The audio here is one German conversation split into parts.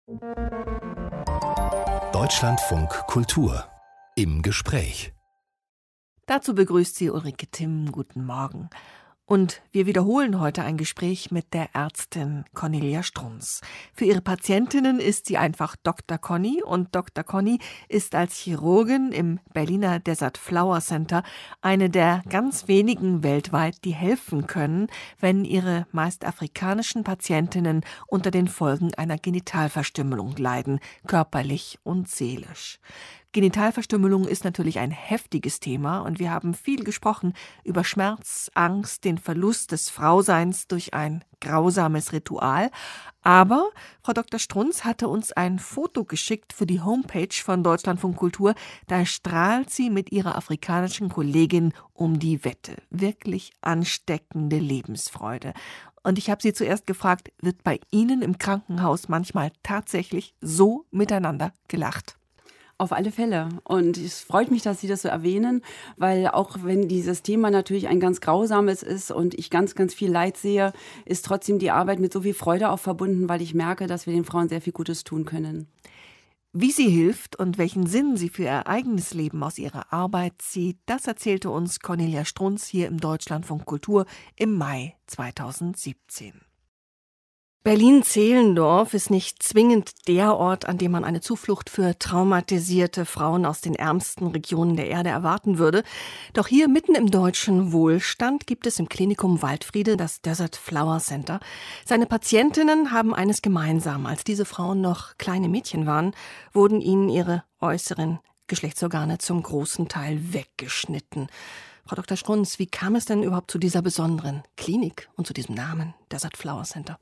Deutschlandfunk Kultur im Gespräch. Dazu begrüßt sie Ulrike Timm. Guten Morgen. Und wir wiederholen heute ein Gespräch mit der Ärztin Cornelia Strunz. Für ihre Patientinnen ist sie einfach Dr. Conny, und Dr. Conny ist als Chirurgin im Berliner Desert Flower Center eine der ganz wenigen weltweit, die helfen können, wenn ihre meist afrikanischen Patientinnen unter den Folgen einer Genitalverstümmelung leiden, körperlich und seelisch. Genitalverstümmelung ist natürlich ein heftiges Thema, und wir haben viel gesprochen über Schmerz, Angst, den Verlust des Frauseins durch ein grausames Ritual. Aber Frau Dr. Strunz hatte uns ein Foto geschickt für die Homepage von Deutschlandfunk Kultur. Da strahlt sie mit ihrer afrikanischen Kollegin um die Wette. Wirklich ansteckende Lebensfreude. Und ich habe sie zuerst gefragt, wird bei Ihnen im Krankenhaus manchmal tatsächlich so miteinander gelacht? Auf alle Fälle. Und es freut mich, dass Sie das so erwähnen, weil auch wenn dieses Thema natürlich ein ganz grausames ist und ich ganz, ganz viel Leid sehe, ist trotzdem die Arbeit mit so viel Freude auch verbunden, weil ich merke, dass wir den Frauen sehr viel Gutes tun können. Wie sie hilft und welchen Sinn sie für ihr eigenes Leben aus ihrer Arbeit zieht, das erzählte uns Cornelia Strunz hier im Deutschlandfunk Kultur im Mai 2017. Berlin-Zehlendorf ist nicht zwingend der Ort, an dem man eine Zuflucht für traumatisierte Frauen aus den ärmsten Regionen der Erde erwarten würde. Doch hier mitten im deutschen Wohlstand gibt es im Klinikum Waldfriede das Desert Flower Center. Seine Patientinnen haben eines gemeinsam: Als diese Frauen noch kleine Mädchen waren, wurden ihnen ihre äußeren Geschlechtsorgane zum großen Teil weggeschnitten. Frau Dr. Strunz, wie kam es denn überhaupt zu dieser besonderen Klinik und zu diesem Namen Desert Flower Center?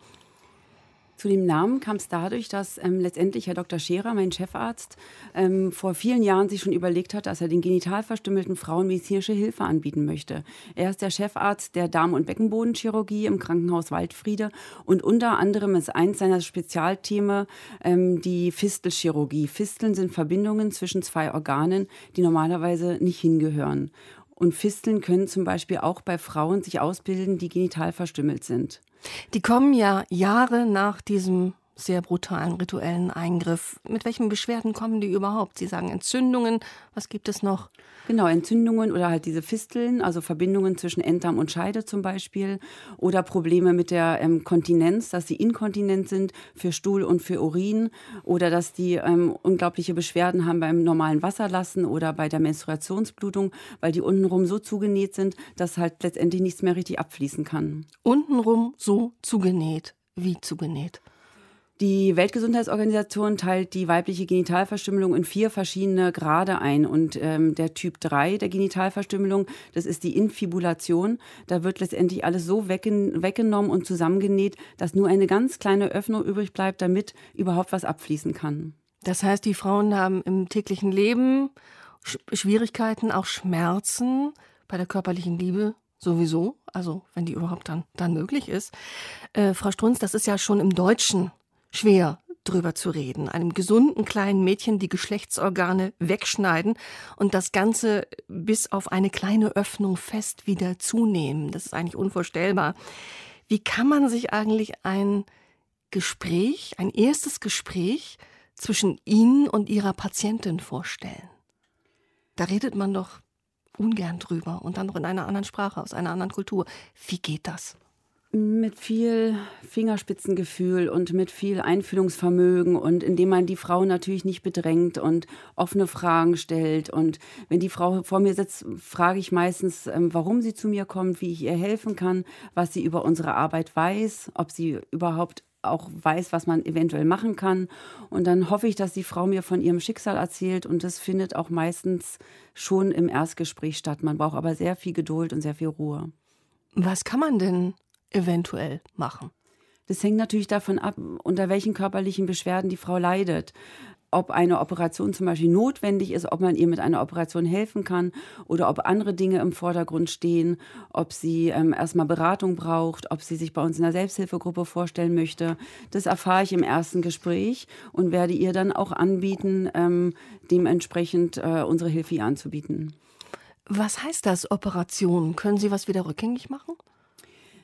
Zu dem Namen kam es dadurch, dass letztendlich Herr Dr. Scherer, mein Chefarzt, vor vielen Jahren sich schon überlegt hat, dass er den genital verstümmelten Frauen medizinische Hilfe anbieten möchte. Er ist der Chefarzt der Darm- und Beckenbodenchirurgie im Krankenhaus Waldfriede, und unter anderem ist eins seiner Spezialthemen die Fistelchirurgie. Fisteln sind Verbindungen zwischen zwei Organen, die normalerweise nicht hingehören. Und Fisteln können zum Beispiel auch bei Frauen sich ausbilden, die genital verstümmelt sind. Die kommen ja Jahre nach diesem sehr brutalen rituellen Eingriff. Mit welchen Beschwerden kommen die überhaupt? Sie sagen Entzündungen. Was gibt es noch? Genau, Entzündungen oder halt diese Fisteln, also Verbindungen zwischen Enddarm und Scheide zum Beispiel. Oder Probleme mit der Kontinenz, dass sie inkontinent sind für Stuhl und für Urin. Oder dass die unglaubliche Beschwerden haben beim normalen Wasserlassen oder bei der Menstruationsblutung, weil die untenrum so zugenäht sind, dass halt letztendlich nichts mehr richtig abfließen kann. Untenrum so zugenäht? Wie zugenäht? Die Weltgesundheitsorganisation teilt die weibliche Genitalverstümmelung in 4 verschiedene Grade ein. Und der Typ 3 der Genitalverstümmelung, das ist die Infibulation. Da wird letztendlich alles so weggenommen und zusammengenäht, dass nur eine ganz kleine Öffnung übrig bleibt, damit überhaupt was abfließen kann. Das heißt, die Frauen haben im täglichen Leben Schwierigkeiten, auch Schmerzen bei der körperlichen Liebe sowieso, also wenn die überhaupt dann möglich ist. Frau Strunz, das ist ja schon im Deutschen schwer drüber zu reden. Einem gesunden kleinen Mädchen die Geschlechtsorgane wegschneiden und das Ganze bis auf eine kleine Öffnung fest wieder zunehmen. Das ist eigentlich unvorstellbar. Wie kann man sich eigentlich ein erstes Gespräch zwischen Ihnen und Ihrer Patientin vorstellen? Da redet man doch ungern drüber und dann noch in einer anderen Sprache, aus einer anderen Kultur. Wie geht das? Mit viel Fingerspitzengefühl und mit viel Einfühlungsvermögen, und indem man die Frau natürlich nicht bedrängt und offene Fragen stellt. Und wenn die Frau vor mir sitzt, frage ich meistens, warum sie zu mir kommt, wie ich ihr helfen kann, was sie über unsere Arbeit weiß, ob sie überhaupt auch weiß, was man eventuell machen kann. Und dann hoffe ich, dass die Frau mir von ihrem Schicksal erzählt, und das findet auch meistens schon im Erstgespräch statt. Man braucht aber sehr viel Geduld und sehr viel Ruhe. Was kann man denn eventuell machen? Das hängt natürlich davon ab, unter welchen körperlichen Beschwerden die Frau leidet. Ob eine Operation zum Beispiel notwendig ist, ob man ihr mit einer Operation helfen kann oder ob andere Dinge im Vordergrund stehen, ob sie erstmal Beratung braucht, ob sie sich bei uns in der Selbsthilfegruppe vorstellen möchte. Das erfahre ich im ersten Gespräch und werde ihr dann auch anbieten, dementsprechend unsere Hilfe ihr anzubieten. Was heißt das, Operation? Können Sie was wieder rückgängig machen?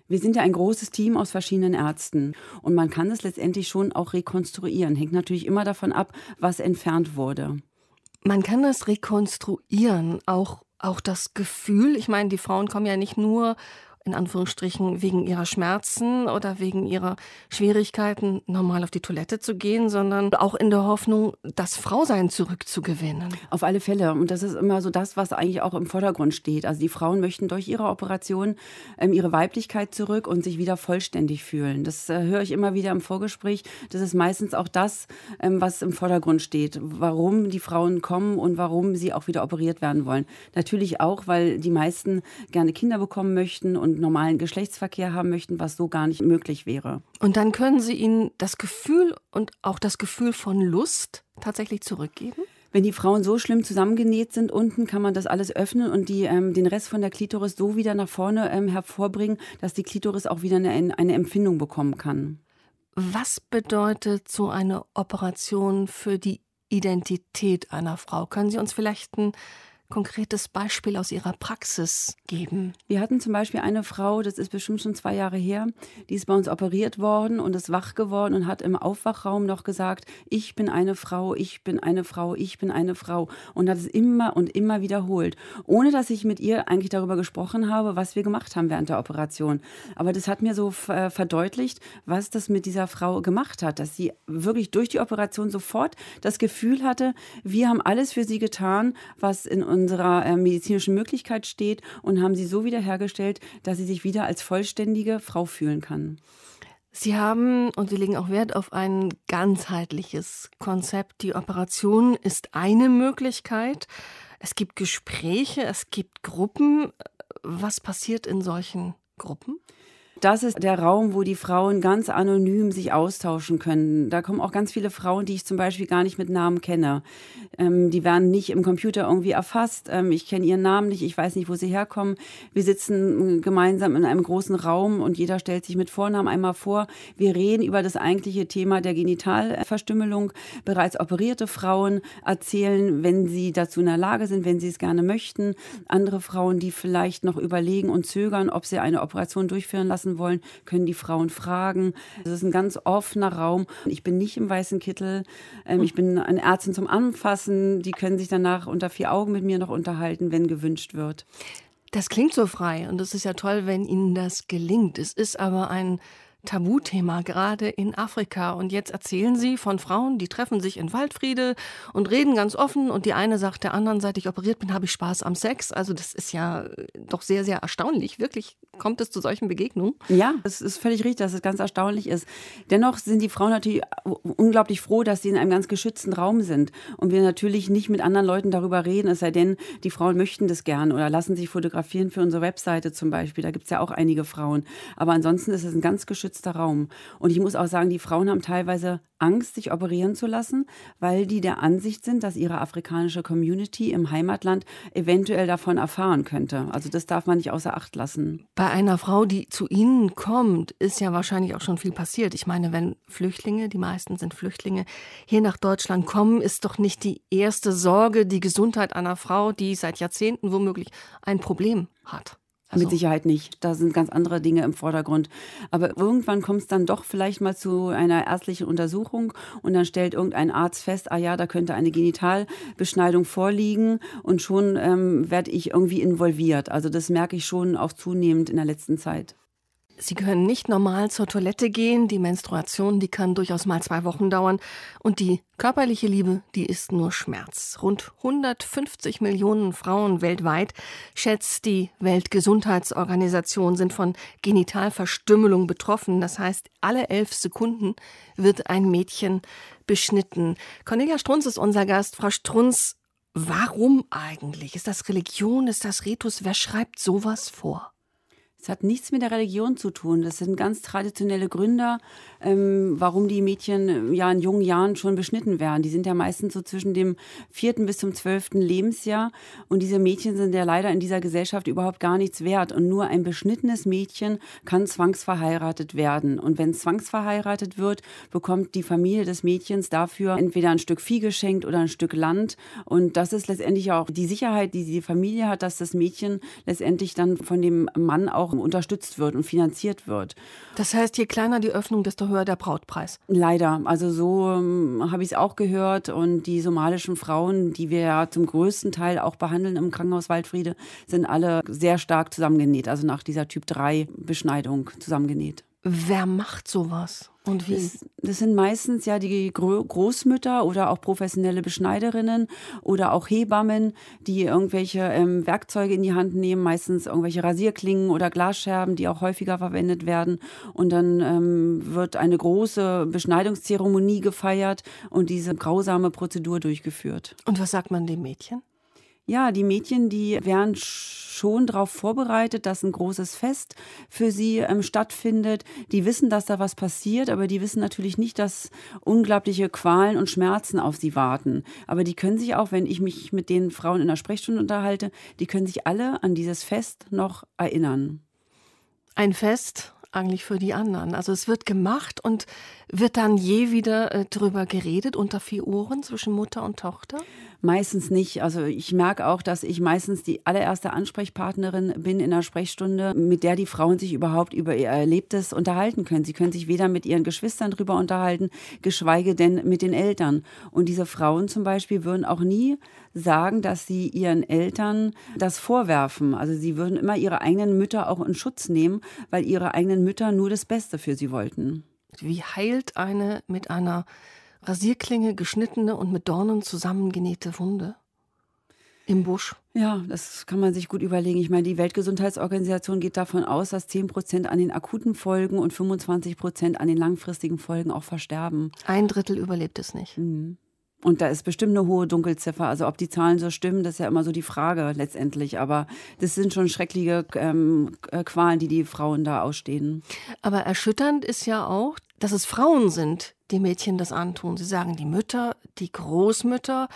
Wir sind ja ein großes Team aus verschiedenen Ärzten und man kann es letztendlich schon auch rekonstruieren. Hängt natürlich immer davon ab, was entfernt wurde. Man kann das rekonstruieren, auch das Gefühl. Ich meine, die Frauen kommen ja nicht nur in Anführungsstrichen wegen ihrer Schmerzen oder wegen ihrer Schwierigkeiten, normal auf die Toilette zu gehen, sondern auch in der Hoffnung, das Frausein zurückzugewinnen. Auf alle Fälle. Und das ist immer so das, was eigentlich auch im Vordergrund steht. Also die Frauen möchten durch ihre Operation ihre Weiblichkeit zurück und sich wieder vollständig fühlen. Das höre ich immer wieder im Vorgespräch. Das ist meistens auch das, was im Vordergrund steht. Warum die Frauen kommen und warum sie auch wieder operiert werden wollen. Natürlich auch, weil die meisten gerne Kinder bekommen möchten und normalen Geschlechtsverkehr haben möchten, was so gar nicht möglich wäre. Und dann können Sie ihnen das Gefühl und auch das Gefühl von Lust tatsächlich zurückgeben? Wenn die Frauen so schlimm zusammengenäht sind, unten kann man das alles öffnen und den Rest von der Klitoris so wieder nach vorne hervorbringen, dass die Klitoris auch wieder eine Empfindung bekommen kann. Was bedeutet so eine Operation für die Identität einer Frau? Können Sie uns vielleicht ein konkretes Beispiel aus Ihrer Praxis geben? Wir hatten zum Beispiel eine Frau, das ist bestimmt schon 2 Jahre her, die ist bei uns operiert worden und ist wach geworden und hat im Aufwachraum noch gesagt, ich bin eine Frau, ich bin eine Frau, ich bin eine Frau, und hat es immer und immer wiederholt, ohne dass ich mit ihr eigentlich darüber gesprochen habe, was wir gemacht haben während der Operation. Aber das hat mir so verdeutlicht, was das mit dieser Frau gemacht hat, dass sie wirklich durch die Operation sofort das Gefühl hatte, wir haben alles für sie getan, was in unserer medizinischen Möglichkeit steht, und haben sie so wiederhergestellt, dass sie sich wieder als vollständige Frau fühlen kann. Sie haben, und Sie legen auch Wert auf ein ganzheitliches Konzept. Die Operation ist eine Möglichkeit. Es gibt Gespräche, es gibt Gruppen. Was passiert in solchen Gruppen? Das ist der Raum, wo die Frauen ganz anonym sich austauschen können. Da kommen auch ganz viele Frauen, die ich zum Beispiel gar nicht mit Namen kenne. Die werden nicht im Computer irgendwie erfasst. Ich kenne ihren Namen nicht, ich weiß nicht, wo sie herkommen. Wir sitzen gemeinsam in einem großen Raum und jeder stellt sich mit Vornamen einmal vor. Wir reden über das eigentliche Thema der Genitalverstümmelung. Bereits operierte Frauen erzählen, wenn sie dazu in der Lage sind, wenn sie es gerne möchten. Andere Frauen, die vielleicht noch überlegen und zögern, ob sie eine Operation durchführen lassen wollen, können die Frauen fragen. Das ist ein ganz offener Raum. Ich bin nicht im weißen Kittel. Ich bin eine Ärztin zum Anfassen. Die können sich danach unter 4 Augen mit mir noch unterhalten, wenn gewünscht wird. Das klingt so frei und es ist ja toll, wenn Ihnen das gelingt. Es ist aber ein Tabuthema, gerade in Afrika. Und jetzt erzählen Sie von Frauen, die treffen sich in Waldfriede und reden ganz offen. Und die eine sagt der anderen, seit ich operiert bin, habe ich Spaß am Sex. Also das ist ja doch sehr, sehr erstaunlich. Wirklich kommt es zu solchen Begegnungen? Ja, es ist völlig richtig, dass es ganz erstaunlich ist. Dennoch sind die Frauen natürlich unglaublich froh, dass sie in einem ganz geschützten Raum sind. Und wir natürlich nicht mit anderen Leuten darüber reden, es sei denn, die Frauen möchten das gern oder lassen sich fotografieren für unsere Webseite zum Beispiel. Da gibt es ja auch einige Frauen. Aber ansonsten ist es ein ganz geschützter Raum. Und ich muss auch sagen, die Frauen haben teilweise Angst, sich operieren zu lassen, weil die der Ansicht sind, dass ihre afrikanische Community im Heimatland eventuell davon erfahren könnte. Also das darf man nicht außer Acht lassen. Bei einer Frau, die zu Ihnen kommt, ist ja wahrscheinlich auch schon viel passiert. Ich meine, wenn Flüchtlinge, die meisten sind Flüchtlinge, hier nach Deutschland kommen, ist doch nicht die erste Sorge die Gesundheit einer Frau, die seit Jahrzehnten womöglich ein Problem hat. Also mit Sicherheit nicht. Da sind ganz andere Dinge im Vordergrund. Aber irgendwann kommt es dann doch vielleicht mal zu einer ärztlichen Untersuchung und dann stellt irgendein Arzt fest, da könnte eine Genitalbeschneidung vorliegen, und schon werde ich irgendwie involviert. Also das merke ich schon auch zunehmend in der letzten Zeit. Sie können nicht normal zur Toilette gehen. Die Menstruation, die kann durchaus mal 2 Wochen dauern. Und die körperliche Liebe, die ist nur Schmerz. Rund 150 Millionen Frauen weltweit, schätzt die Weltgesundheitsorganisation, sind von Genitalverstümmelung betroffen. Das heißt, alle 11 Sekunden wird ein Mädchen beschnitten. Cornelia Strunz ist unser Gast. Frau Strunz, warum eigentlich? Ist das Religion? Ist das Ritus? Wer schreibt sowas vor? Es hat nichts mit der Religion zu tun. Das sind ganz traditionelle Gründe, warum die Mädchen ja in jungen Jahren schon beschnitten werden. Die sind ja meistens so zwischen dem 4. bis zum 12. Lebensjahr. Und diese Mädchen sind ja leider in dieser Gesellschaft überhaupt gar nichts wert. Und nur ein beschnittenes Mädchen kann zwangsverheiratet werden. Und wenn zwangsverheiratet wird, bekommt die Familie des Mädchens dafür entweder ein Stück Vieh geschenkt oder ein Stück Land. Und das ist letztendlich auch die Sicherheit, die die Familie hat, dass das Mädchen letztendlich dann von dem Mann auch unterstützt wird und finanziert wird. Das heißt, je kleiner die Öffnung, desto höher der Brautpreis. Leider, also so habe ich es auch gehört. Und die somalischen Frauen, die wir ja zum größten Teil auch behandeln im Krankenhaus Waldfriede, sind alle sehr stark zusammengenäht, also nach dieser Typ-3-Beschneidung zusammengenäht. Wer macht sowas und wie? Das sind meistens ja die Großmütter oder auch professionelle Beschneiderinnen oder auch Hebammen, die irgendwelche Werkzeuge in die Hand nehmen, meistens irgendwelche Rasierklingen oder Glasscherben, die auch häufiger verwendet werden. Und dann wird eine große Beschneidungszeremonie gefeiert und diese grausame Prozedur durchgeführt. Und was sagt man dem Mädchen? Ja, die Mädchen, die werden schon darauf vorbereitet, dass ein großes Fest für sie stattfindet. Die wissen, dass da was passiert, aber die wissen natürlich nicht, dass unglaubliche Qualen und Schmerzen auf sie warten. Aber die können sich auch, wenn ich mich mit den Frauen in der Sprechstunde unterhalte, die können sich alle an dieses Fest noch erinnern. Ein Fest eigentlich für die anderen. Also es wird gemacht und wird dann je wieder drüber geredet unter vier Ohren zwischen Mutter und Tochter? Meistens nicht. Also ich merke auch, dass ich meistens die allererste Ansprechpartnerin bin in der Sprechstunde, mit der die Frauen sich überhaupt über ihr Erlebtes unterhalten können. Sie können sich weder mit ihren Geschwistern drüber unterhalten, geschweige denn mit den Eltern. Und diese Frauen zum Beispiel würden auch nie sagen, dass sie ihren Eltern das vorwerfen. Also sie würden immer ihre eigenen Mütter auch in Schutz nehmen, weil ihre eigenen Mütter nur das Beste für sie wollten. Wie heilt eine mit einer Rasierklinge geschnittene und mit Dornen zusammengenähte Wunde im Busch? Ja, das kann man sich gut überlegen. Ich meine, die Weltgesundheitsorganisation geht davon aus, dass 10% an den akuten Folgen und 25% an den langfristigen Folgen auch versterben. 1/3 überlebt es nicht. Mhm. Und da ist bestimmt eine hohe Dunkelziffer. Also ob die Zahlen so stimmen, das ist ja immer so die Frage letztendlich. Aber das sind schon schreckliche Qualen, die Frauen da ausstehen. Aber erschütternd ist ja auch, dass es Frauen sind, die Mädchen das antun. Sie sagen, die Mütter, die Großmütter.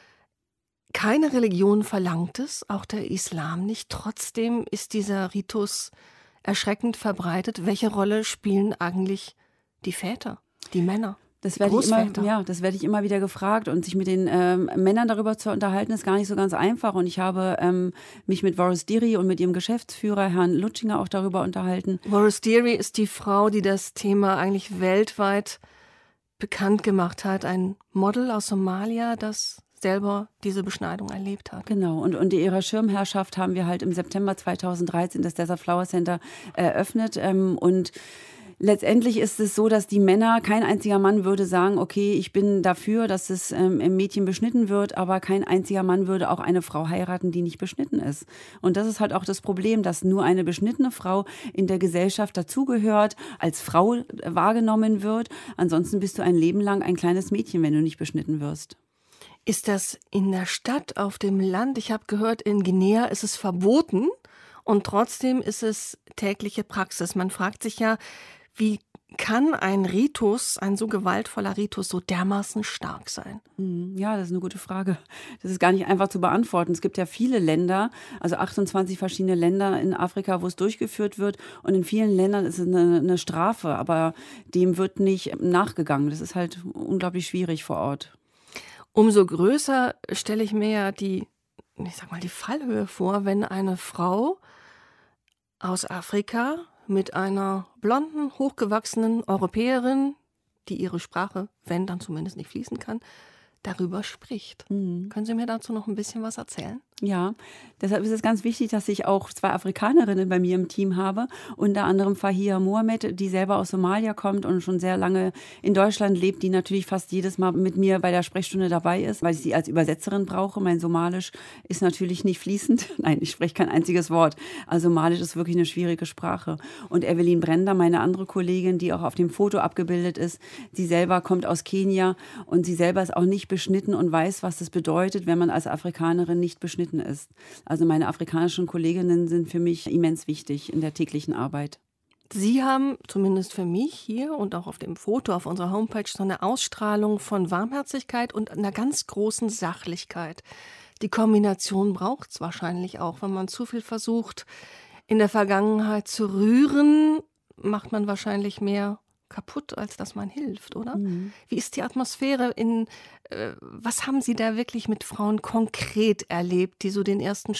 Keine Religion verlangt es, auch der Islam nicht. Trotzdem ist dieser Ritus erschreckend verbreitet. Welche Rolle spielen eigentlich die Väter, die Männer? Das werde ich immer wieder gefragt, und sich mit den Männern darüber zu unterhalten, ist gar nicht so ganz einfach. Und ich habe mich mit Boris Diri und mit ihrem Geschäftsführer, Herrn Lutschinger, auch darüber unterhalten. Boris Diri ist die Frau, die das Thema eigentlich weltweit bekannt gemacht hat. Ein Model aus Somalia, das selber diese Beschneidung erlebt hat. Genau, und unter ihrer Schirmherrschaft haben wir halt im September 2013 das Desert Flower Center eröffnet. Und letztendlich ist es so, dass die Männer, kein einziger Mann würde sagen, okay, ich bin dafür, dass es im Mädchen beschnitten wird, aber kein einziger Mann würde auch eine Frau heiraten, die nicht beschnitten ist. Und das ist halt auch das Problem, dass nur eine beschnittene Frau in der Gesellschaft dazugehört, als Frau wahrgenommen wird. Ansonsten bist du ein Leben lang ein kleines Mädchen, wenn du nicht beschnitten wirst. Ist das in der Stadt, auf dem Land? Ich habe gehört, in Guinea ist es verboten und trotzdem ist es tägliche Praxis. Man fragt sich ja, wie kann ein Ritus, ein so gewaltvoller Ritus, so dermaßen stark sein? Ja, das ist eine gute Frage. Das ist gar nicht einfach zu beantworten. Es gibt ja viele Länder, also 28 verschiedene Länder in Afrika, wo es durchgeführt wird. Und in vielen Ländern ist es eine Strafe, aber dem wird nicht nachgegangen. Das ist halt unglaublich schwierig vor Ort. Umso größer stelle ich mir ja die Fallhöhe vor, wenn eine Frau aus Afrika mit einer blonden, hochgewachsenen Europäerin, die ihre Sprache, wenn dann zumindest nicht fließen kann, darüber spricht. Können Sie mir dazu noch ein bisschen was erzählen? Ja, deshalb ist es ganz wichtig, dass ich auch 2 Afrikanerinnen bei mir im Team habe. Unter anderem Fahia Mohamed, die selber aus Somalia kommt und schon sehr lange in Deutschland lebt, die natürlich fast jedes Mal mit mir bei der Sprechstunde dabei ist, weil ich sie als Übersetzerin brauche. Mein Somalisch ist natürlich nicht fließend. Nein, ich spreche kein einziges Wort. Also Somalisch ist wirklich eine schwierige Sprache. Und Evelyn Brender, meine andere Kollegin, die auch auf dem Foto abgebildet ist, sie selber kommt aus Kenia und sie selber ist auch nicht beschnitten und weiß, was das bedeutet, wenn man als Afrikanerin nicht beschnitten ist. Also meine afrikanischen Kolleginnen sind für mich immens wichtig in der täglichen Arbeit. Sie haben zumindest für mich hier und auch auf dem Foto auf unserer Homepage so eine Ausstrahlung von Warmherzigkeit und einer ganz großen Sachlichkeit. Die Kombination braucht es wahrscheinlich auch. Wenn man zu viel versucht, in der Vergangenheit zu rühren, macht man wahrscheinlich mehr kaputt, als dass man hilft, oder? Wie ist die Atmosphäre was haben Sie da wirklich mit Frauen konkret erlebt, die so den ersten Schritt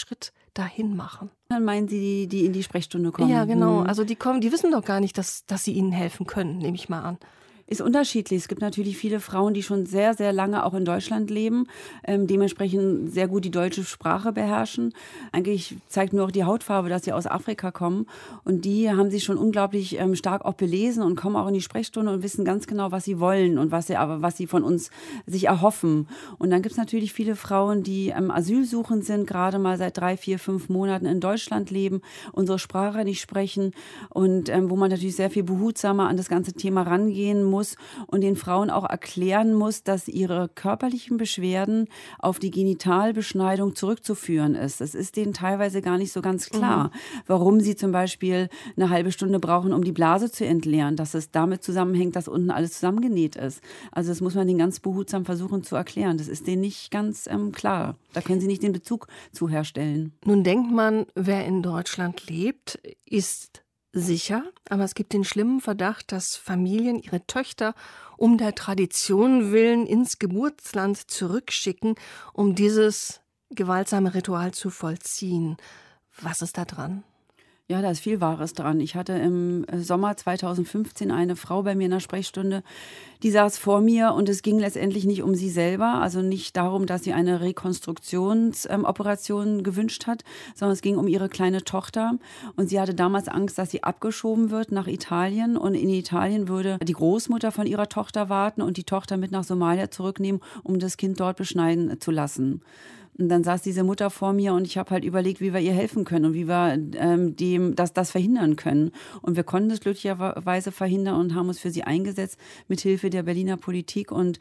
dahin machen? Dann meinen Sie, die in die Sprechstunde kommen? Ja, genau. Also die wissen doch gar nicht, dass sie ihnen helfen können, nehme ich mal an. Ist unterschiedlich. Es gibt natürlich viele Frauen, die schon sehr, sehr lange auch in Deutschland leben, dementsprechend sehr gut die deutsche Sprache beherrschen. Eigentlich zeigt nur auch die Hautfarbe, dass sie aus Afrika kommen. Und die haben sich schon unglaublich stark auch belesen und kommen auch in die Sprechstunde und wissen ganz genau, was sie wollen und was sie von uns sich erhoffen. Und dann gibt es natürlich viele Frauen, die asylsuchend sind, gerade mal seit 3, 4, 5 Monaten in Deutschland leben, unsere Sprache nicht sprechen und wo man natürlich sehr viel behutsamer an das ganze Thema rangehen muss und den Frauen auch erklären muss, dass ihre körperlichen Beschwerden auf die Genitalbeschneidung zurückzuführen ist. Das ist denen teilweise gar nicht so ganz klar, warum sie zum Beispiel eine halbe Stunde brauchen, um die Blase zu entleeren, dass es damit zusammenhängt, dass unten alles zusammengenäht ist. Also das muss man denen ganz behutsam versuchen zu erklären. Das ist denen nicht ganz klar. Da können sie nicht den Bezug zu herstellen. Nun denkt man, wer in Deutschland lebt, ist sicher, aber es gibt den schlimmen Verdacht, dass Familien ihre Töchter um der Tradition willen ins Geburtsland zurückschicken, um dieses gewaltsame Ritual zu vollziehen. Was ist da dran? Ja, da ist viel Wahres dran. Ich hatte im Sommer 2015 eine Frau bei mir in der Sprechstunde, die saß vor mir und es ging letztendlich nicht um sie selber, also nicht darum, dass sie eine Rekonstruktionsoperation gewünscht hat, sondern es ging um ihre kleine Tochter und sie hatte damals Angst, dass sie abgeschoben wird nach Italien und in Italien würde die Großmutter von ihrer Tochter warten und die Tochter mit nach Somalia zurücknehmen, um das Kind dort beschneiden zu lassen. Und dann saß diese Mutter vor mir und ich habe halt überlegt, wie wir ihr helfen können und wie wir das verhindern können. Und wir konnten das glücklicherweise verhindern und haben uns für sie eingesetzt mit Hilfe der Berliner Politik. Und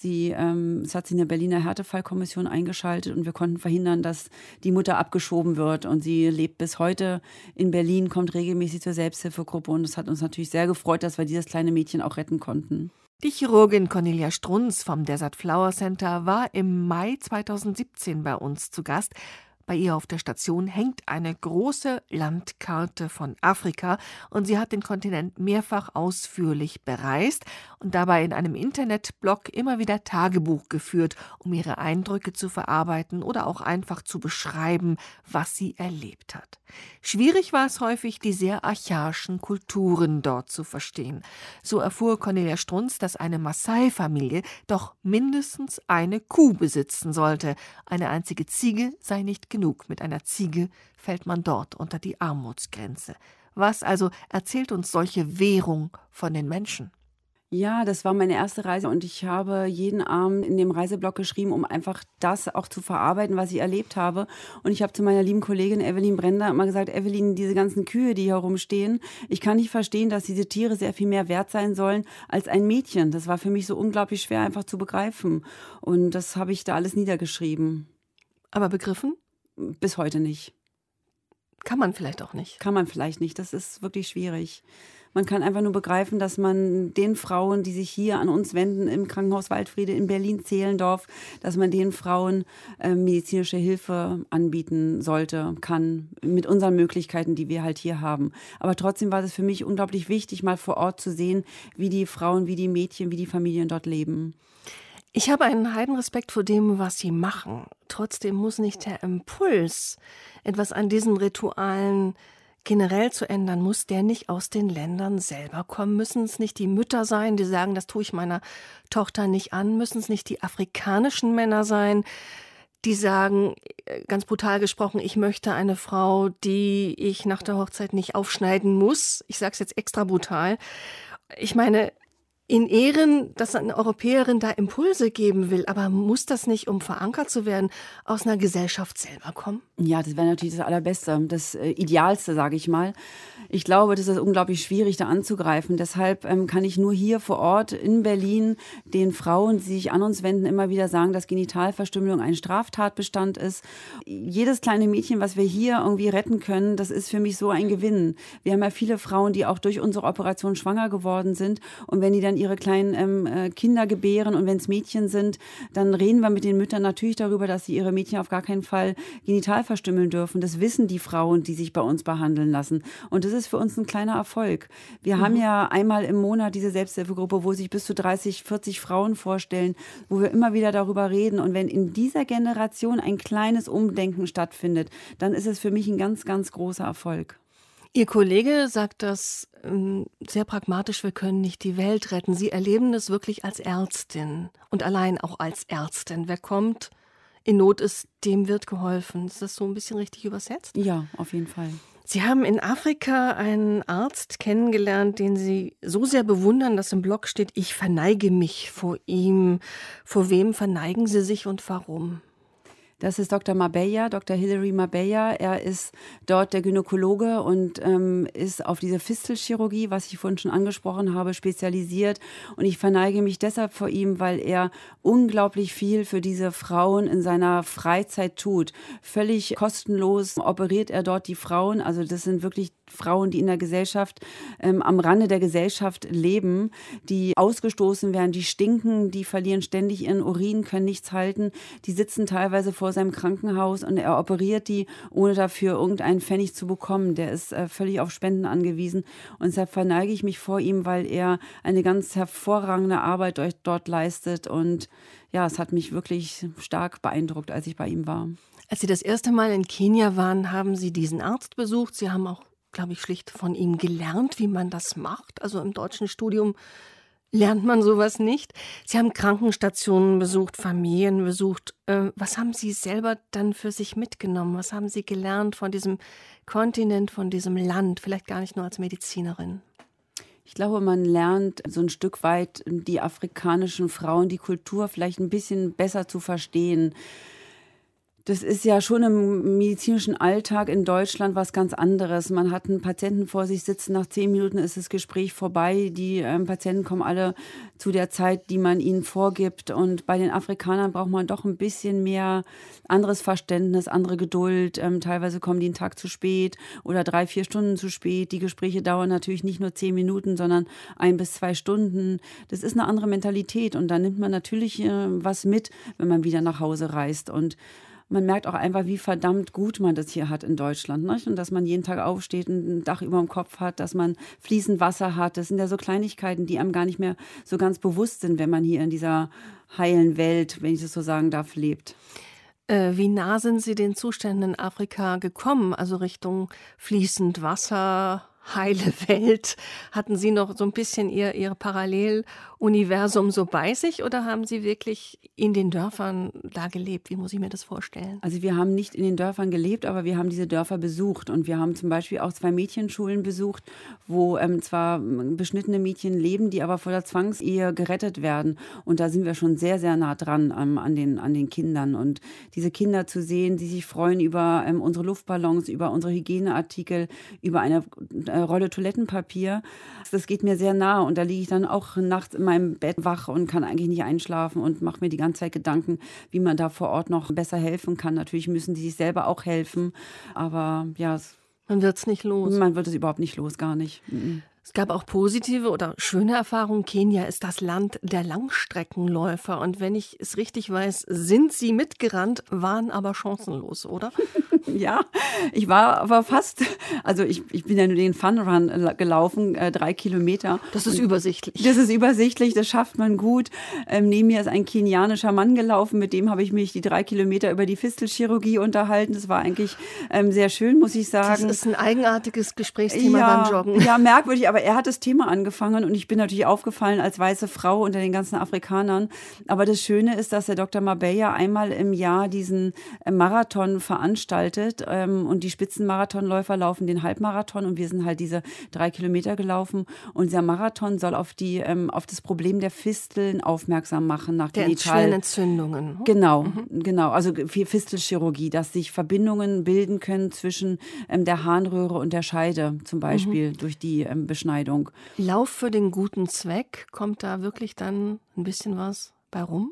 es hat sich eine Berliner Härtefallkommission eingeschaltet und wir konnten verhindern, dass die Mutter abgeschoben wird. Und sie lebt bis heute in Berlin, kommt regelmäßig zur Selbsthilfegruppe und es hat uns natürlich sehr gefreut, dass wir dieses kleine Mädchen auch retten konnten. Die Chirurgin Cornelia Strunz vom Desert Flower Center war im Mai 2017 bei uns zu Gast. Bei ihr auf der Station hängt eine große Landkarte von Afrika und sie hat den Kontinent mehrfach ausführlich bereist und dabei in einem Internetblog immer wieder Tagebuch geführt, um ihre Eindrücke zu verarbeiten oder auch einfach zu beschreiben, was sie erlebt hat. Schwierig war es häufig, die sehr archaischen Kulturen dort zu verstehen. So erfuhr Cornelia Strunz, dass eine Maasai-Familie doch mindestens eine Kuh besitzen sollte. Eine einzige Ziege sei nicht genug. Mit einer Ziege fällt man dort unter die Armutsgrenze. Was also erzählt uns solche Währung von den Menschen? Ja, das war meine erste Reise und ich habe jeden Abend in dem Reiseblog geschrieben, um einfach das auch zu verarbeiten, was ich erlebt habe. Und ich habe zu meiner lieben Kollegin Evelyn Brender immer gesagt, Evelyn, diese ganzen Kühe, die hier rumstehen, ich kann nicht verstehen, dass diese Tiere sehr viel mehr wert sein sollen als ein Mädchen. Das war für mich so unglaublich schwer einfach zu begreifen. Und das habe ich da alles niedergeschrieben. Aber begriffen? Bis heute nicht. Kann man vielleicht auch nicht. Kann man vielleicht nicht. Das ist wirklich schwierig. Man kann einfach nur begreifen, dass man den Frauen, die sich hier an uns wenden, im Krankenhaus Waldfriede in Berlin-Zehlendorf, dass man den Frauen medizinische Hilfe anbieten sollte, kann, mit unseren Möglichkeiten, die wir halt hier haben. Aber trotzdem war es für mich unglaublich wichtig, mal vor Ort zu sehen, wie die Frauen, wie die Mädchen, wie die Familien dort leben. Ich habe einen Heidenrespekt vor dem, was sie machen. Trotzdem muss nicht der Impuls, etwas an diesen Ritualen generell zu ändern, muss der nicht aus den Ländern selber kommen? Müssen es nicht die Mütter sein, die sagen, das tue ich meiner Tochter nicht an? Müssen es nicht die afrikanischen Männer sein, die sagen, ganz brutal gesprochen, ich möchte eine Frau, die ich nach der Hochzeit nicht aufschneiden muss? Ich sage es jetzt extra brutal. Ich meine, in Ehren, dass eine Europäerin da Impulse geben will, aber muss das nicht, um verankert zu werden, aus einer Gesellschaft selber kommen? Ja, das wäre natürlich das Allerbeste, das Idealste, sage ich mal. Ich glaube, das ist unglaublich schwierig, da anzugreifen. Deshalb kann ich nur hier vor Ort in Berlin den Frauen, die sich an uns wenden, immer wieder sagen, dass Genitalverstümmelung ein Straftatbestand ist. Jedes kleine Mädchen, was wir hier irgendwie retten können, das ist für mich so ein Gewinn. Wir haben ja viele Frauen, die auch durch unsere Operation schwanger geworden sind. Und wenn die dann ihre kleinen Kinder gebären und wenn es Mädchen sind, dann reden wir mit den Müttern natürlich darüber, dass sie ihre Mädchen auf gar keinen Fall genital verstümmeln dürfen. Das wissen die Frauen, die sich bei uns behandeln lassen. Und das ist für uns ein kleiner Erfolg. Wir haben ja einmal im Monat diese Selbsthilfegruppe, wo sich bis zu 30, 40 Frauen vorstellen, wo wir immer wieder darüber reden. Und wenn in dieser Generation ein kleines Umdenken stattfindet, dann ist es für mich ein ganz, ganz großer Erfolg. Ihr Kollege sagt das sehr pragmatisch, wir können nicht die Welt retten. Sie erleben das wirklich als Ärztin und allein auch als Ärztin. Wer kommt, in Not ist, dem wird geholfen. Ist das so ein bisschen richtig übersetzt? Ja, auf jeden Fall. Sie haben in Afrika einen Arzt kennengelernt, den Sie so sehr bewundern, dass im Blog steht, ich verneige mich vor ihm. Vor wem verneigen Sie sich und warum? Das ist Dr. Mabeya, Dr. Hilary Mabeya. Er ist dort der Gynäkologe und ist auf diese Fistelchirurgie, was ich vorhin schon angesprochen habe, spezialisiert. Und ich verneige mich deshalb vor ihm, weil er unglaublich viel für diese Frauen in seiner Freizeit tut. Völlig kostenlos operiert er dort die Frauen. Also das sind wirklich Frauen, die in der Gesellschaft, am Rande der Gesellschaft leben, die ausgestoßen werden, die stinken, die verlieren ständig ihren Urin, können nichts halten. Die sitzen teilweise vor seinem Krankenhaus und er operiert die, ohne dafür irgendeinen Pfennig zu bekommen. Der ist völlig auf Spenden angewiesen und deshalb verneige ich mich vor ihm, weil er eine ganz hervorragende Arbeit dort leistet und ja, es hat mich wirklich stark beeindruckt, als ich bei ihm war. Als Sie das erste Mal in Kenia waren, haben Sie diesen Arzt besucht. Sie haben auch, glaube ich, schlicht von ihm gelernt, wie man das macht. Also im deutschen Studium lernt man sowas nicht. Sie haben Krankenstationen besucht, Familien besucht. Was haben Sie selber dann für sich mitgenommen? Was haben Sie gelernt von diesem Kontinent, von diesem Land? Vielleicht gar nicht nur als Medizinerin. Ich glaube, man lernt so ein Stück weit die afrikanischen Frauen, die Kultur vielleicht ein bisschen besser zu verstehen. Das ist ja schon im medizinischen Alltag in Deutschland was ganz anderes. Man hat einen Patienten vor sich sitzen, nach 10 Minuten ist das Gespräch vorbei. Die Patienten kommen alle zu der Zeit, die man ihnen vorgibt. Und bei den Afrikanern braucht man doch ein bisschen mehr anderes Verständnis, andere Geduld. Teilweise kommen die einen Tag zu spät oder 3, 4 Stunden zu spät. Die Gespräche dauern natürlich nicht nur 10 Minuten, sondern 1 bis 2 Stunden. Das ist eine andere Mentalität und da nimmt man natürlich was mit, wenn man wieder nach Hause reist. Und man merkt auch einfach, wie verdammt gut man das hier hat in Deutschland. Nicht? Und dass man jeden Tag aufsteht und ein Dach über dem Kopf hat, dass man fließend Wasser hat. Das sind ja so Kleinigkeiten, die einem gar nicht mehr so ganz bewusst sind, wenn man hier in dieser heilen Welt, wenn ich das so sagen darf, lebt. Wie nah sind Sie den Zuständen in Afrika gekommen? Also Richtung fließend Wasser, heile Welt. Hatten Sie noch so ein bisschen Ihr Paralleluniversum so bei sich oder haben Sie wirklich in den Dörfern da gelebt? Wie muss ich mir das vorstellen? Also wir haben nicht in den Dörfern gelebt, aber wir haben diese Dörfer besucht und wir haben zum Beispiel auch 2 Mädchenschulen besucht, wo zwar beschnittene Mädchen leben, die aber vor der Zwangsehe gerettet werden und da sind wir schon sehr, sehr nah dran an den Kindern und diese Kinder zu sehen, die sich freuen über unsere Luftballons, über unsere Hygieneartikel, über eine Rolle Toilettenpapier. Das geht mir sehr nah und da liege ich dann auch nachts in meinem Bett wach und kann eigentlich nicht einschlafen und mache mir die ganze Zeit Gedanken, wie man da vor Ort noch besser helfen kann. Natürlich müssen die sich selber auch helfen, aber ja. Man wird es nicht los. Man wird es überhaupt nicht los, gar nicht. Es gab auch positive oder schöne Erfahrungen. Kenia ist das Land der Langstreckenläufer. Und wenn ich es richtig weiß, sind Sie mitgerannt, waren aber chancenlos, oder? Ja, ich war aber fast, also ich bin ja nur den Fun Run gelaufen, 3 Kilometer. Das ist übersichtlich. Das ist übersichtlich, das schafft man gut. Neben mir ist ein kenianischer Mann gelaufen, mit dem habe ich mich die 3 Kilometer über die Fistelchirurgie unterhalten. Das war eigentlich sehr schön, muss ich sagen. Das ist ein eigenartiges Gesprächsthema beim Joggen. Ja, merkwürdig, aber er hat das Thema angefangen und ich bin natürlich aufgefallen als weiße Frau unter den ganzen Afrikanern. Aber das Schöne ist, dass der Dr. Mabeya einmal im Jahr diesen Marathon veranstaltet und die Spitzenmarathonläufer laufen den Halbmarathon und wir sind halt diese 3 Kilometer gelaufen und dieser Marathon soll auf das Problem der Fisteln aufmerksam machen nach der schweren Entzündungen. Genau, also Fistelchirurgie, dass sich Verbindungen bilden können zwischen der Harnröhre und der Scheide zum Beispiel durch die Beschneidung. Lauf für den guten Zweck, kommt da wirklich dann ein bisschen was bei rum?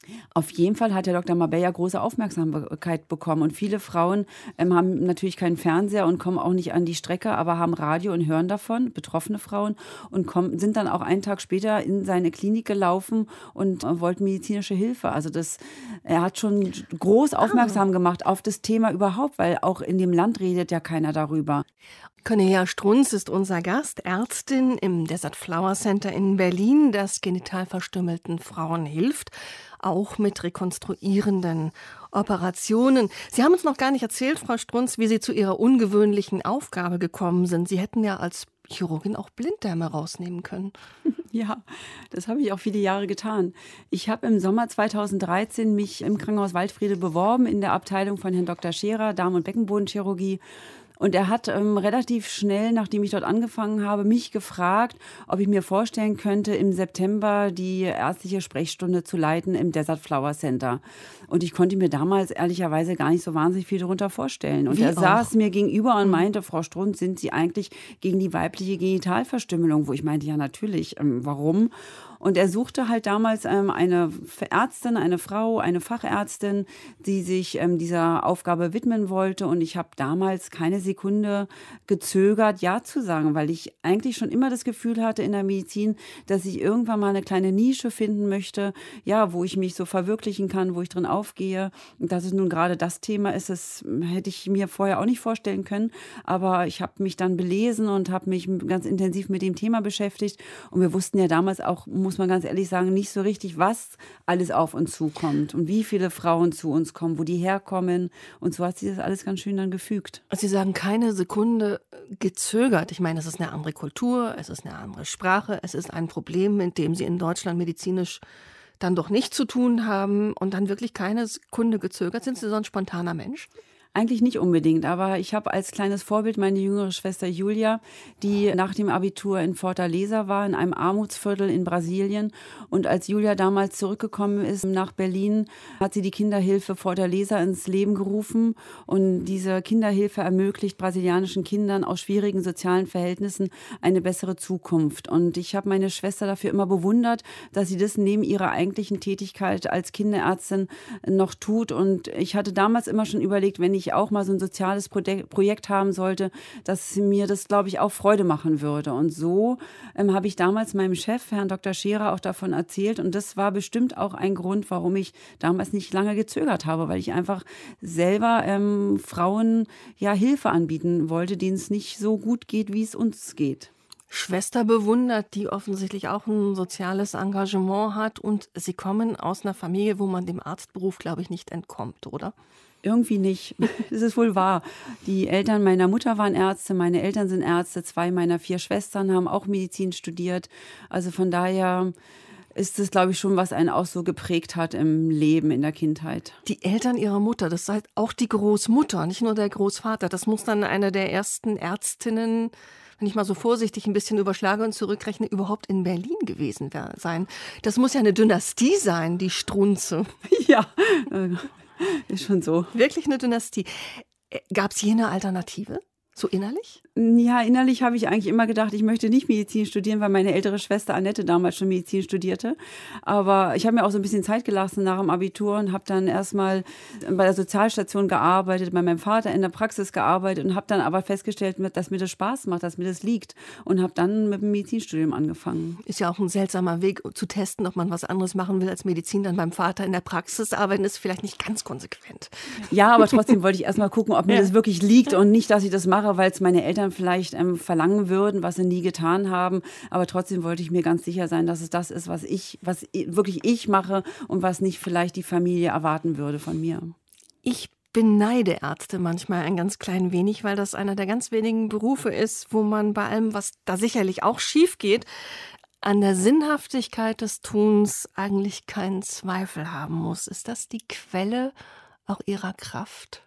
Auf jeden Fall hat der Dr. Mabella große Aufmerksamkeit bekommen. Und viele Frauen haben natürlich keinen Fernseher und kommen auch nicht an die Strecke, aber haben Radio und hören davon, betroffene Frauen, und sind dann auch einen Tag später in seine Klinik gelaufen und wollten medizinische Hilfe. Also er hat schon groß aufmerksam gemacht auf das Thema überhaupt, weil auch in dem Land redet ja keiner darüber. Cornelia Strunz ist unser Gast, Ärztin im Desert Flower Center in Berlin, das genital verstümmelten Frauen hilft, auch mit rekonstruierenden Operationen. Sie haben uns noch gar nicht erzählt, Frau Strunz, wie Sie zu Ihrer ungewöhnlichen Aufgabe gekommen sind. Sie hätten ja als Chirurgin auch Blinddarme rausnehmen können. Ja, das habe ich auch viele Jahre getan. Ich habe im Sommer 2013 mich im Krankenhaus Waldfriede beworben in der Abteilung von Herrn Dr. Scherer, Darm- und Beckenbodenchirurgie. Und er hat relativ schnell, nachdem ich dort angefangen habe, mich gefragt, ob ich mir vorstellen könnte, im September die ärztliche Sprechstunde zu leiten im Desert Flower Center. Und ich konnte mir damals ehrlicherweise gar nicht so wahnsinnig viel darunter vorstellen. Und er saß mir gegenüber und meinte, Frau Strunz, sind Sie eigentlich gegen die weibliche Genitalverstümmelung? Wo ich meinte, ja natürlich, warum? Und er suchte halt damals eine Ärztin, eine Frau, eine Fachärztin, die sich dieser Aufgabe widmen wollte. Und ich habe damals keine Sekunde gezögert, ja zu sagen, weil ich eigentlich schon immer das Gefühl hatte in der Medizin, dass ich irgendwann mal eine kleine Nische finden möchte, ja, wo ich mich so verwirklichen kann, wo ich drin aufgehe. Und dass es nun gerade das Thema ist, das hätte ich mir vorher auch nicht vorstellen können. Aber ich habe mich dann belesen und habe mich ganz intensiv mit dem Thema beschäftigt. Und wir wussten ja damals auch, muss man ganz ehrlich sagen, nicht so richtig, was alles auf uns zukommt und wie viele Frauen zu uns kommen, wo die herkommen. Und so hat sich das alles ganz schön dann gefügt. Sie sagen, keine Sekunde gezögert. Ich meine, es ist eine andere Kultur, es ist eine andere Sprache, es ist ein Problem, mit dem Sie in Deutschland medizinisch dann doch nichts zu tun haben und dann wirklich keine Sekunde gezögert. Sind Sie so ein spontaner Mensch? Eigentlich nicht unbedingt, aber ich habe als kleines Vorbild meine jüngere Schwester Julia, die nach dem Abitur in Fortaleza war, in einem Armutsviertel in Brasilien. Und als Julia damals zurückgekommen ist nach Berlin, hat sie die Kinderhilfe Fortaleza ins Leben gerufen. Und diese Kinderhilfe ermöglicht brasilianischen Kindern aus schwierigen sozialen Verhältnissen eine bessere Zukunft. Und ich habe meine Schwester dafür immer bewundert, dass sie das neben ihrer eigentlichen Tätigkeit als Kinderärztin noch tut. Und ich hatte damals immer schon überlegt, wenn ich auch mal so ein soziales Projekt haben sollte, dass mir das, glaube ich, auch Freude machen würde. Und so habe ich damals meinem Chef, Herrn Dr. Scherer, auch davon erzählt. Und das war bestimmt auch ein Grund, warum ich damals nicht lange gezögert habe, weil ich einfach selber Frauen ja Hilfe anbieten wollte, denen es nicht so gut geht, wie es uns geht. Schwester bewundert, die offensichtlich auch ein soziales Engagement hat. Und Sie kommen aus einer Familie, wo man dem Arztberuf, glaube ich, nicht entkommt, oder? Irgendwie nicht. Das ist wohl wahr. Die Eltern meiner Mutter waren Ärzte, meine Eltern sind Ärzte, 2 meiner 4 Schwestern haben auch Medizin studiert. Also von daher ist es, glaube ich, schon, was einen auch so geprägt hat im Leben, in der Kindheit. Die Eltern ihrer Mutter, das sei auch die Großmutter, nicht nur der Großvater. Das muss dann eine der ersten Ärztinnen, wenn ich mal so vorsichtig ein bisschen überschlage und zurückrechne, überhaupt in Berlin gewesen sein. Das muss ja eine Dynastie sein, die Strunze. Ja, ist schon so. Wirklich eine Dynastie. Gab es jene Alternative? So innerlich? Ja, innerlich habe ich eigentlich immer gedacht, ich möchte nicht Medizin studieren, weil meine ältere Schwester Annette damals schon Medizin studierte. Aber ich habe mir auch so ein bisschen Zeit gelassen nach dem Abitur und habe dann erstmal bei der Sozialstation gearbeitet, bei meinem Vater in der Praxis gearbeitet und habe dann aber festgestellt, dass mir das Spaß macht, dass mir das liegt und habe dann mit dem Medizinstudium angefangen. Ist ja auch ein seltsamer Weg zu testen, ob man was anderes machen will als Medizin. Dann beim Vater in der Praxis arbeiten ist vielleicht nicht ganz konsequent. Ja, aber trotzdem wollte ich erstmal gucken, ob mir das wirklich liegt und nicht, dass ich das mache, weil es meine Eltern vielleicht verlangen würden, was sie nie getan haben. Aber trotzdem wollte ich mir ganz sicher sein, dass es das ist, was wirklich ich mache und was nicht vielleicht die Familie erwarten würde von mir. Ich beneide Ärzte manchmal ein ganz klein wenig, weil das einer der ganz wenigen Berufe ist, wo man bei allem, was da sicherlich auch schief geht, an der Sinnhaftigkeit des Tuns eigentlich keinen Zweifel haben muss. Ist das die Quelle auch Ihrer Kraft?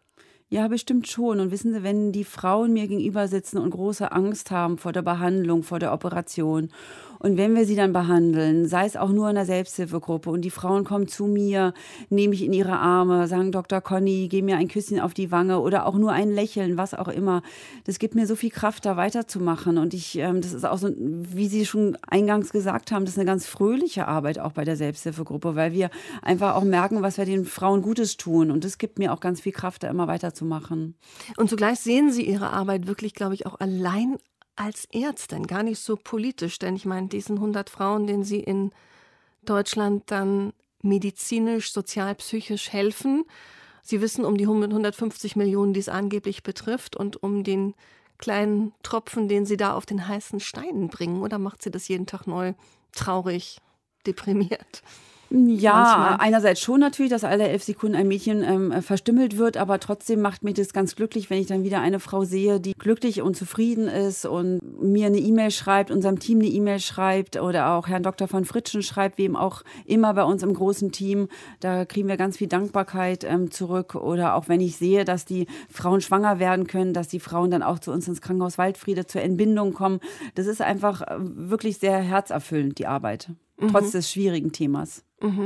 Ja, bestimmt schon. Und wissen Sie, wenn die Frauen mir gegenüber sitzen und große Angst haben vor der Behandlung, vor der Operation, und wenn wir sie dann behandeln, sei es auch nur in der Selbsthilfegruppe, und die Frauen kommen zu mir, nehme ich in ihre Arme, sagen, Dr. Conny, gib mir ein Küsschen auf die Wange oder auch nur ein Lächeln, was auch immer. Das gibt mir so viel Kraft, da weiterzumachen. Und das ist auch so, wie Sie schon eingangs gesagt haben, das ist eine ganz fröhliche Arbeit auch bei der Selbsthilfegruppe, weil wir einfach auch merken, was wir den Frauen Gutes tun. Und das gibt mir auch ganz viel Kraft, da immer weiterzumachen. Und zugleich sehen Sie Ihre Arbeit wirklich, glaube ich, auch allein als Ärztin, gar nicht so politisch. Denn ich meine, diesen 100 Frauen, denen Sie in Deutschland dann medizinisch, sozial, psychisch helfen. Sie wissen um die 150 Millionen, die es angeblich betrifft, und um den kleinen Tropfen, den Sie da auf den heißen Steinen bringen. Oder macht Sie das jeden Tag neu traurig, deprimiert? Ja, Manchmal. Einerseits schon natürlich, dass alle 11 Sekunden ein Mädchen verstümmelt wird, aber trotzdem macht mich das ganz glücklich, wenn ich dann wieder eine Frau sehe, die glücklich und zufrieden ist und mir eine E-Mail schreibt, unserem Team eine E-Mail schreibt oder auch Herrn Dr. von Fritschen schreibt, wem auch immer bei uns im großen Team. Da kriegen wir ganz viel Dankbarkeit zurück. Oder auch wenn ich sehe, dass die Frauen schwanger werden können, dass die Frauen dann auch zu uns ins Krankenhaus Waldfriede zur Entbindung kommen. Das ist einfach wirklich sehr herzerfüllend, die Arbeit, trotz des schwierigen Themas.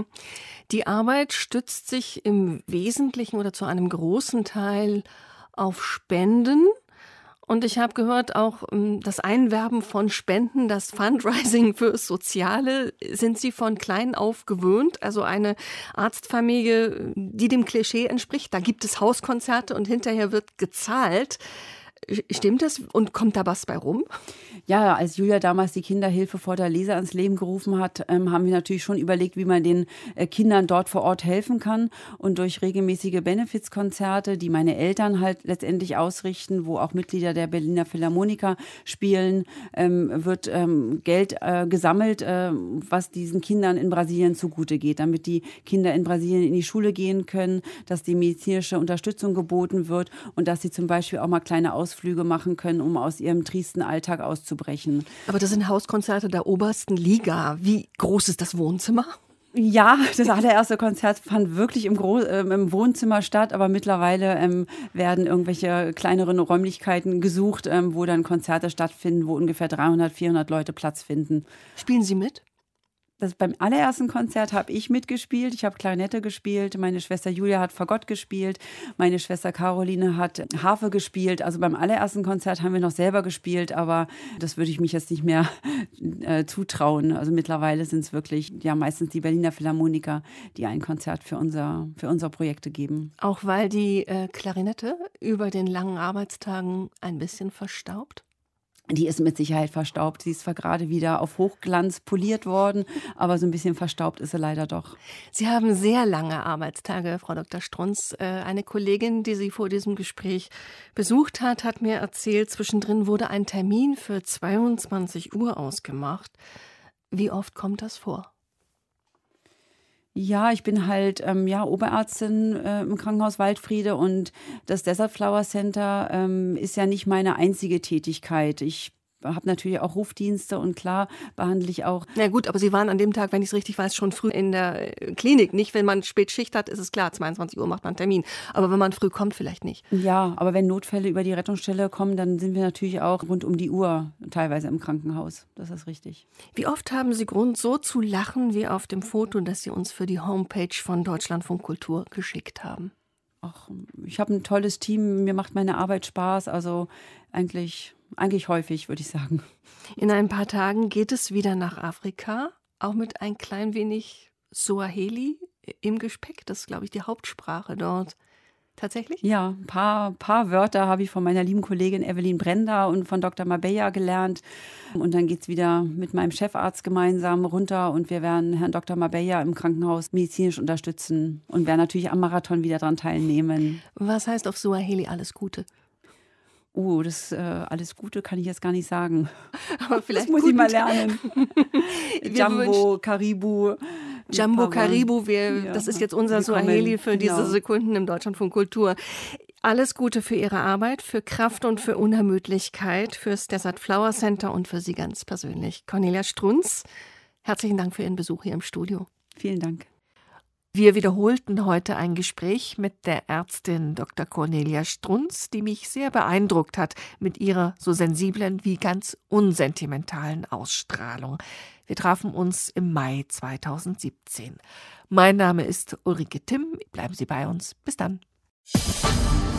Die Arbeit stützt sich im Wesentlichen oder zu einem großen Teil auf Spenden. Und ich habe gehört, auch das Einwerben von Spenden, das Fundraising fürs Soziale, sind Sie von klein auf gewöhnt. Also eine Arztfamilie, die dem Klischee entspricht. Da gibt es Hauskonzerte und hinterher wird gezahlt. Stimmt das und kommt da was bei rum? Ja, als Julia damals die Kinderhilfe vor der Leser ans Leben gerufen hat, haben wir natürlich schon überlegt, wie man den Kindern dort vor Ort helfen kann. Und durch regelmäßige Benefizkonzerte, die meine Eltern halt letztendlich ausrichten, wo auch Mitglieder der Berliner Philharmoniker spielen, wird Geld gesammelt, was diesen Kindern in Brasilien zugute geht, damit die Kinder in Brasilien in die Schule gehen können, dass die medizinische Unterstützung geboten wird und dass sie zum Beispiel auch mal kleine Ausflüge machen können, um aus ihrem tristen Alltag auszubrechen. Aber das sind Hauskonzerte der obersten Liga. Wie groß ist das Wohnzimmer? Ja, das allererste Konzert fand wirklich im Wohnzimmer statt, aber mittlerweile werden irgendwelche kleineren Räumlichkeiten gesucht, wo dann Konzerte stattfinden, wo ungefähr 300, 400 Leute Platz finden. Spielen Sie mit? Beim allerersten Konzert habe ich mitgespielt. Ich habe Klarinette gespielt. Meine Schwester Julia hat Fagott gespielt. Meine Schwester Caroline hat Harfe gespielt. Also beim allerersten Konzert haben wir noch selber gespielt, aber das würde ich mich jetzt nicht mehr zutrauen. Also mittlerweile sind es wirklich meistens die Berliner Philharmoniker, die ein Konzert für unsere Projekte geben. Auch weil die Klarinette über den langen Arbeitstagen ein bisschen verstaubt? Die ist mit Sicherheit verstaubt. Sie ist zwar gerade wieder auf Hochglanz poliert worden, aber so ein bisschen verstaubt ist sie leider doch. Sie haben sehr lange Arbeitstage, Frau Dr. Strunz. Eine Kollegin, die Sie vor diesem Gespräch besucht hat mir erzählt, zwischendrin wurde ein Termin für 22 Uhr ausgemacht. Wie oft kommt das vor? Ja, ich bin halt Oberärztin im Krankenhaus Waldfriede und das Desert Flower Center ist ja nicht meine einzige Tätigkeit. Ich habe natürlich auch Rufdienste und klar behandle ich auch. Na gut, aber Sie waren an dem Tag, wenn ich es richtig weiß, schon früh in der Klinik. Nicht, wenn man spät Schicht hat, ist es klar, 22 Uhr macht man einen Termin. Aber wenn man früh kommt, vielleicht nicht. Ja, aber wenn Notfälle über die Rettungsstelle kommen, dann sind wir natürlich auch rund um die Uhr teilweise im Krankenhaus. Das ist richtig. Wie oft haben Sie Grund, so zu lachen wie auf dem Foto, das Sie uns für die Homepage von Deutschlandfunk Kultur geschickt haben? Ach, ich habe ein tolles Team, mir macht meine Arbeit Spaß, also eigentlich häufig, würde ich sagen. In ein paar Tagen geht es wieder nach Afrika, auch mit ein klein wenig Swahili im Gepäck. Das ist, glaube ich, die Hauptsprache dort. Tatsächlich? Ja, ein paar Wörter habe ich von meiner lieben Kollegin Evelyn Brenda und von Dr. Mabeya gelernt. Und dann geht es wieder mit meinem Chefarzt gemeinsam runter und wir werden Herrn Dr. Mabeya im Krankenhaus medizinisch unterstützen und werden natürlich am Marathon wieder daran teilnehmen. Was heißt auf Swahili alles Gute? Das alles Gute kann ich jetzt gar nicht sagen. Aber vielleicht das muss ich mal lernen. Jambo, Karibu. Jambo, Karibu, das ist jetzt unser Swahili für diese Sekunden im Deutschlandfunk Kultur. Alles Gute für Ihre Arbeit, für Kraft und für Unermüdlichkeit, fürs Desert Flower Center und für Sie ganz persönlich. Cornelia Strunz, herzlichen Dank für Ihren Besuch hier im Studio. Vielen Dank. Wir wiederholten heute ein Gespräch mit der Ärztin Dr. Cornelia Strunz, die mich sehr beeindruckt hat mit ihrer so sensiblen wie ganz unsentimentalen Ausstrahlung. Wir trafen uns im Mai 2017. Mein Name ist Ulrike Timm. Bleiben Sie bei uns. Bis dann.